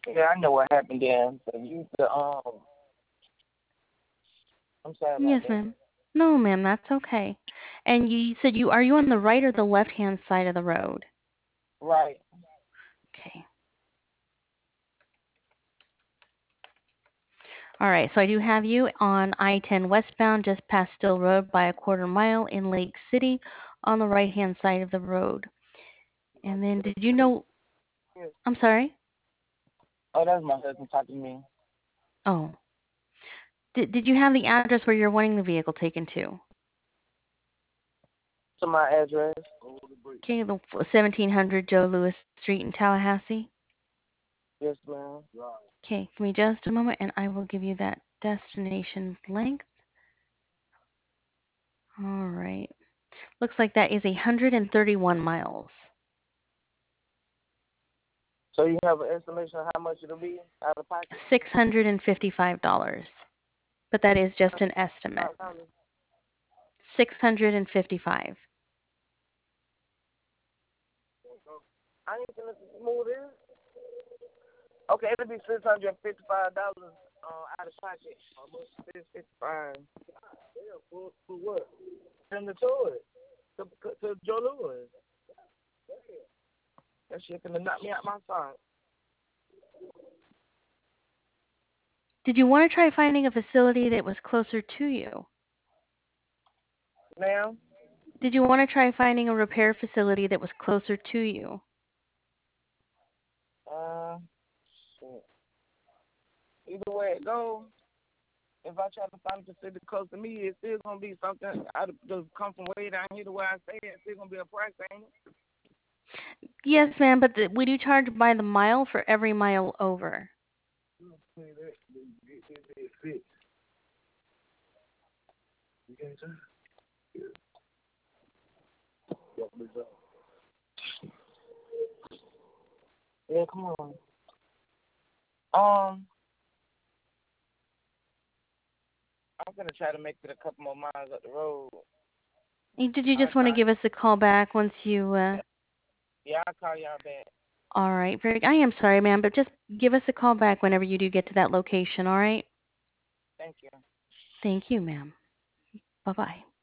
Yeah, I know what happened then. So you the I'm sorry about Yes, that. ma'am. No, ma'am, that's okay. And you said you are you on the right or the left-hand side of the road? Right. Okay. All right, so I do have you on I-10 westbound, just past Still Road by a quarter mile in Lake City on the right-hand side of the road. And then did you know, Yes. I'm sorry? Oh, that's my husband talking to me. Oh, did you have the address where you're wanting the vehicle taken to? To my address. Okay, the 1700 Joe Louis Street in Tallahassee. Yes, ma'am. Okay, give me just a moment and I will give you that destination length. All right. Looks like that is 131 miles. So you have an estimation of how much it'll be out of pocket? $655. But that is just an estimate. $5. 655. I ain't gonna move this. Okay, it'll be $655 out of pocket. Almost 655. Yeah, for what? Send it to it. To Joe Louis. That shit gonna knock me out my sock. Did you want to try finding a facility that was closer to you? Ma'am? Did you want to try finding a repair facility that was closer to you? Uh, shit. Either way it goes, if I try to find a facility close to me, it's still gonna be something out of just come from way down here to where I stay. It's still gonna be a price, ain't it? Yes, ma'am, but we do charge by the mile for every mile over. Yeah, come on. Um, I'm gonna try to make it a couple more miles up the road. Did you I'll just want to try. give us a call back once you Yeah, I'll call y'all back. all right, I am sorry, ma'am, but just give us a call back whenever you do get to that location, all right? Thank you. Thank you, ma'am. Bye-bye.